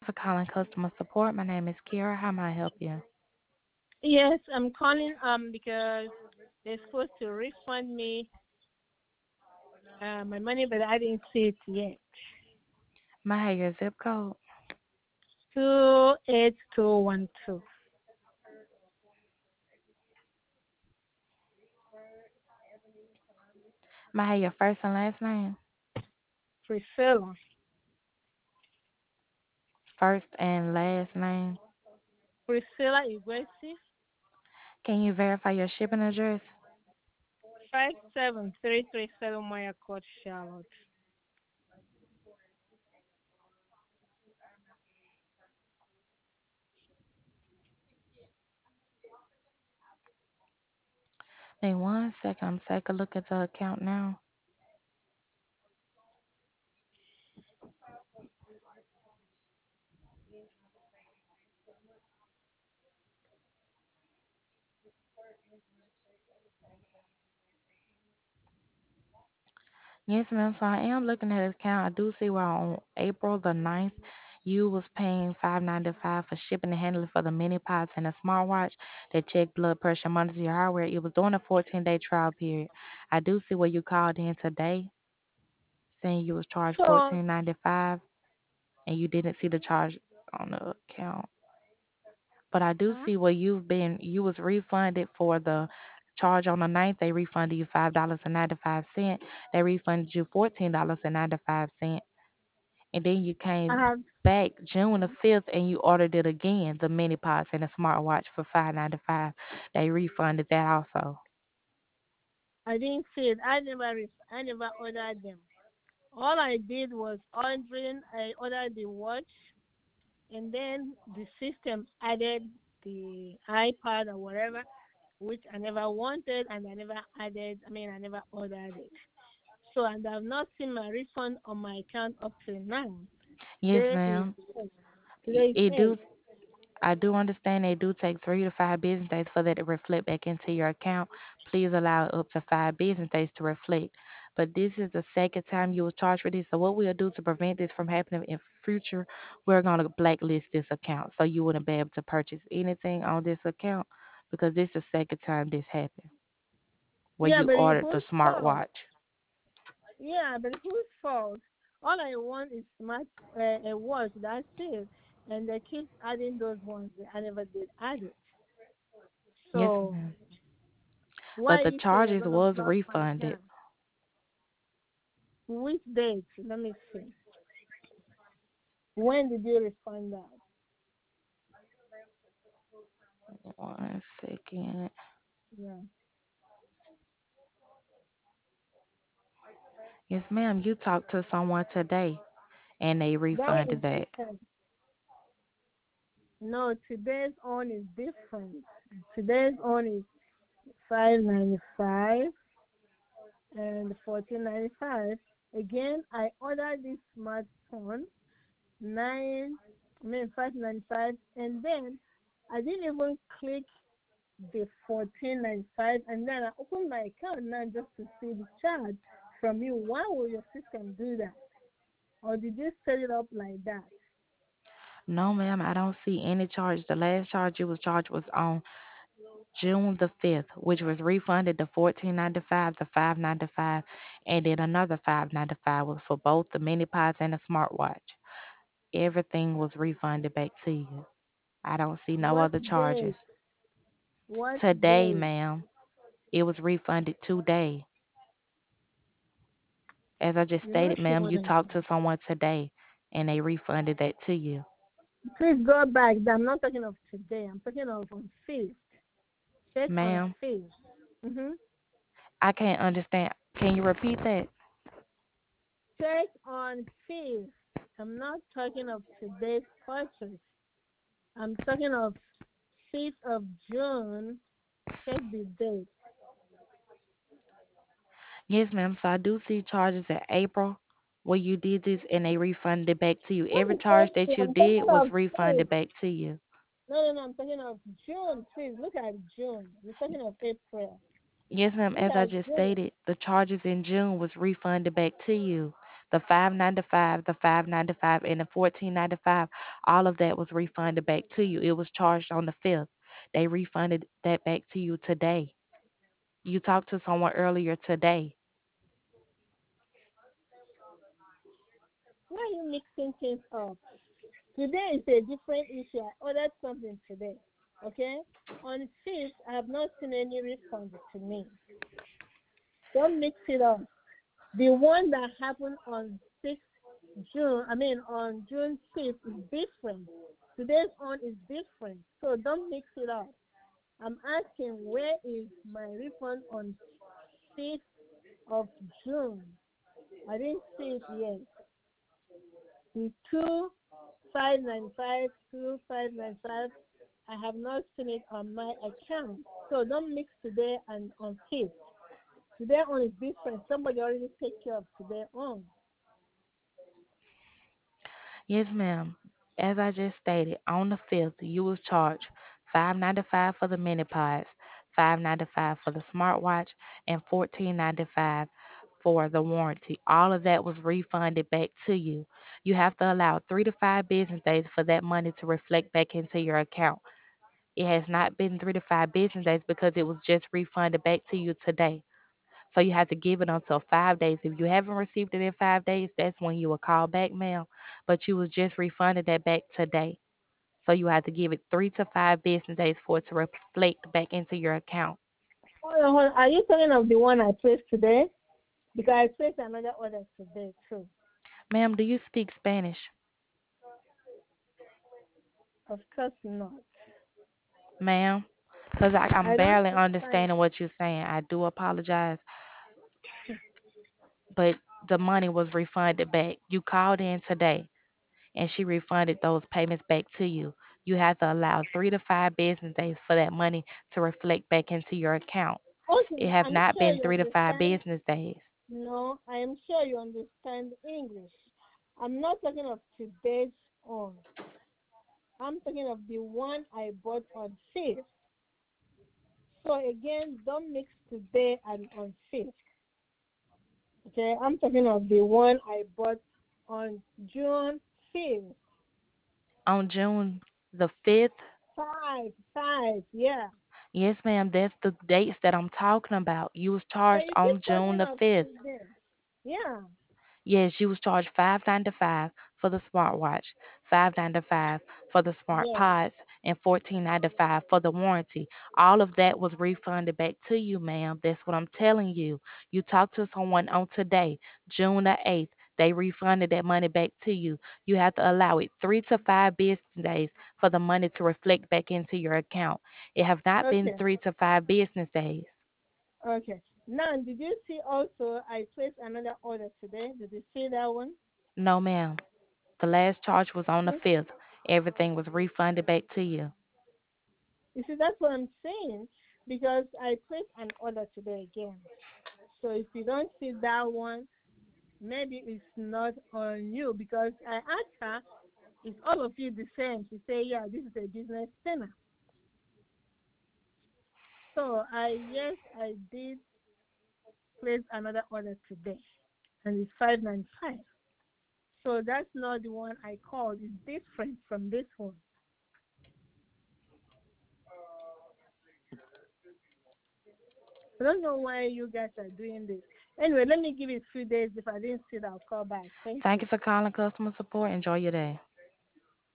for calling customer support. My name is Kira. How may I help you? Yes, I'm calling because they're supposed to refund me my money, but I didn't see it yet. May I have your zip code? 28212. May I have your first and last name? Priscilla. First and last name. Priscilla Igwesi. Can you verify your shipping address? 57337 Maya Court, Charlotte. Hey, one second. I'm taking a look at the account now. Yes, ma'am. So I am looking at the account. I do see where on April the 9th, you was paying $5.95 for shipping and handling for the mini pots and a smartwatch that check blood pressure, monitor your heart rate. It was during a 14-day trial period. I do see where you called in today saying you was charged So, 14.95 and you didn't see the charge on the account. But I do huh? see where you was refunded for the charge on the 9th. They refunded you $5.95. They refunded you $14.95. And then you I came have, back June the 5th and you ordered it again, the mini pots and the smartwatch for $5.95. They refunded that also. I didn't see it. I never ordered them. All I did was ordering. I ordered the watch, and then the system added the iPad or whatever, which I never wanted, and I never added. I mean, I never ordered it. So, and I've not seen my refund on my account up till now. Yes, Today is ma'am. today is It do eight. I do understand they do take 3 to 5 business days for that to reflect back into your account. Please allow up to 5 business days to reflect. But this is the second time you was charged for this. So what we'll do to prevent this from happening in future, we're gonna blacklist this account so you wouldn't be able to purchase anything on this account because this is the second time this happened where Yeah, you but ordered the whose fault? smartwatch. Yeah, but whose fault? All I want is a watch. That's it. And they keep adding those ones. I never did add it. Yes, So ma'am. But why the you say you're charges gonna was block my refunded. account? Which date? Let me see. When did you refund that? One second. Yeah. Yes, ma'am. You talked to someone today and they That is refunded that. different. No, today's on is different. Today's on is 595 and 1495. Again, I ordered this smartphone 595, and then I didn't even click the 1495, and then I opened my account now just to see the charge from you. Why will your system do that? Or did you set it up like that? No, ma'am, I don't see any charge. The last charge you was charged was on June the 5th, which was refunded the 14.95, the 5.95, and then another 5.95 was for both the mini pods and the smartwatch. Everything was refunded back to you. I don't see no What other date? charges. What Today, date? ma'am, it was refunded today. As I just You're not stated, ma'am, showing you it. talked to someone today and they refunded that to you. Please go back. I'm not talking of today. I'm talking of on 5th. Check on Ma'am, 5th. Mm-hmm. I can't understand. Can you repeat that? Check on 5th. I'm not talking of today's purchase. I'm talking of 5th of June. Check the date. Yes, ma'am. So I do see charges in April where you did this and they refunded it back to you. What Every is charge that April? you I'm did talking was of refunded 5th. back to you. No. I'm talking of June. Please look at June. You're talking of April. Yes, ma'am. Look As I at just June. stated, the charges in June was refunded back to you. The 595, the 595, and the 1495, all of that was refunded back to you. It was charged on the 5th. They refunded that back to you today. You talked to someone earlier today. Why are you mixing things up? Today is a different issue. I ordered something today. Okay? On 5th, I have not seen any refund to me. Don't mix it up. The one that happened on 6th June, I mean on June 5th is different. Today's one is different. So don't mix it up. I'm asking where is my refund on 5th of June? I didn't see it yet. The 2595 I have not seen it on my account. So don't mix today and on 5th. Today on is different. Somebody already take care of today on. Yes, ma'am. As I just stated, on the 5th, you was charged 595 for the mini pods, 595 for the smartwatch, and 1495 for the warranty. All of that was refunded back to you. You have to allow 3 to 5 business days for that money to reflect back into your account. It has not been 3 to 5 business days because it was just refunded back to you today. So you have to give it until 5 days. If you haven't received it in 5 days, that's when you will call back, ma'am. But you was just refunded that back today. So you have to give it 3 to 5 business days for it to reflect back into your account. Hold on, hold on. Are you talking of the one I placed today? Because I placed another order today too. Ma'am, do you speak Spanish? Of course not. Ma'am? Because I'm I don't barely speak Spanish. understanding what you're saying. I do apologize, but the money was refunded back. You called in today and she refunded those payments back to you. You have to allow 3 to 5 business days for that money to reflect back into your account. Okay, It have I'm not sure been you 3 to 5 business days. No, I am sure you understand English. I'm not talking of today's on. I'm talking of the one I bought on 5th. So again, don't mix today and on 5th. Okay, I'm talking of the one I bought on June 5th. On June the 5th, Five, yeah. yes, ma'am, that's the dates that I'm talking about. You was But charged you keep on June talking the of 5th. today. Yeah. Yes, you was charged 595 for the smartwatch, 595 for the smart Yes. pods, and 1495 for the warranty. All of that was refunded back to you, ma'am. That's what I'm telling you. You talked to someone on today, June the 8th. They refunded that money back to you. You have to allow it 3 to 5 business days for the money to reflect back into your account. It have not been Okay. 3 to 5 business days. Okay. Now, did you see also I placed another order today? Did you see that one? No, ma'am. The last charge was on the Hmm? 5th. Everything was refunded back to you. You see, that's what I'm saying because I placed an order today again. So if you don't see that one, maybe it's not on you because I asked her, is all of you the same? She said, yeah, this is a business center. So yes, I did place another order today, and it's 595. So that's not the one I called. It's different from this one. I don't know why you guys are doing this. Anyway, let me give it 3 days. If I didn't see it, I'll call back. Thank Thank you. you for calling customer support. Enjoy your day.